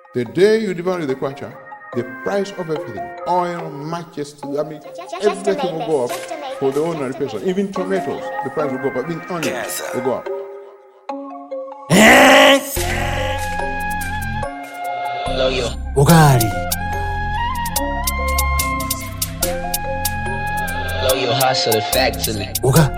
The day you devalue the kwacha, the price of everything, oil, matches, everything will go up for the ordinary person. Even tomatoes, the price will go up. Even onions will go up. Ugali. Yo, hustle the factory.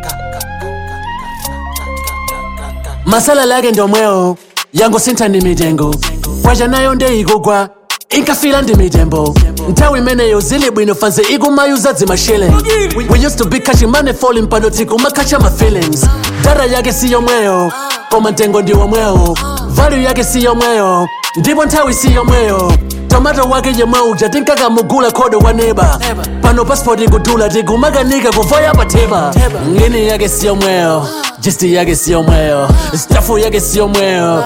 Masala lage ndo mweo yango sinta ndi mitengo kwacha nayo nde ikugwa inkafila ndi mitembo nthawi imeneyo zili bwino fanze ikumayuza dzimashilling. We used to be catching money falling pano tikumakhacha ma feelings. Data yake si yomweyo koma mtengo ndi womweyo, value yake si yomweyo ndipo nthawi si yomweyo. Tomato wake yemwe uja tinkakamugula khodo kwa neba, pano passport ikudula tikumakanika kuvoya pa theba. Ngini yake si yomweyo, gist yake si yomweyo, stafu yake si yomweyo.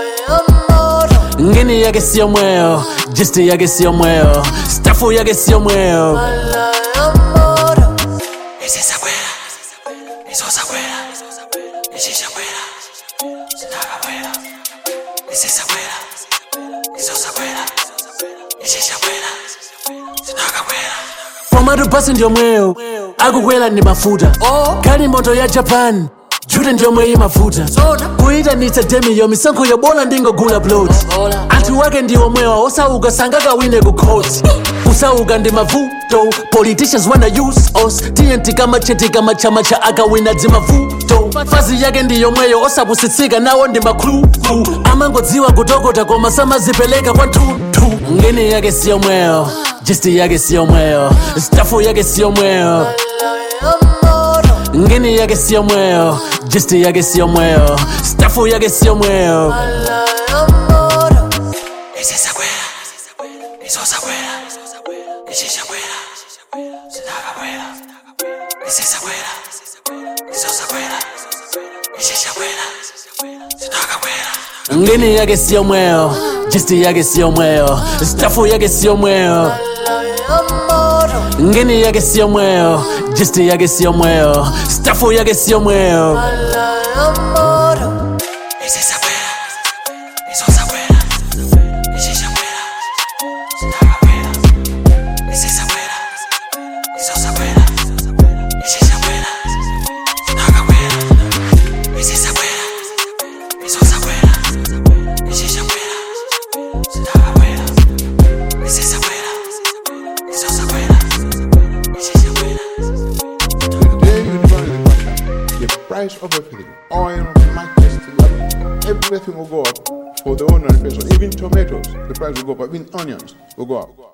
Ngini yake si yomweyo, gist yake si yomweyo, stafu yake si yomweyo. Tomato basi ndio mweo akukwela ni mafuta kali moto ya Japan jute ndio mwe mafuta kuita nita demi yo misanko yobola ndingo gula bloat. Anthu wake ndiwo mweo osauka sangaka wine ku court. Usauka ndi mavuto, politicians wanna use us. TNT kama cheti kama chama cha akawina dzimavuto. Fazi yake ndiyo mweo osapusitsika nawo ndi maklu. Amangodziwa kutokota koma samazipeleka kwa ntuntu. Ngini yake siyo mweo, gist yake siyo mweo, stafu yake siyo mweo. Ngini yake siyo mweo, gist yake siyo mweo, stafu yake siyo mweo. Ngini yake siyo mweo, gist yake siyo mweo, stafu yake siyo mweo. Ngini yake siyo mweo, gist yake siyo mweo, stafu yake siyo mweo. Price of everything, oil, matches, everything will go up for the ordinary person. Even tomatoes, the price will go up. Even onions will go up.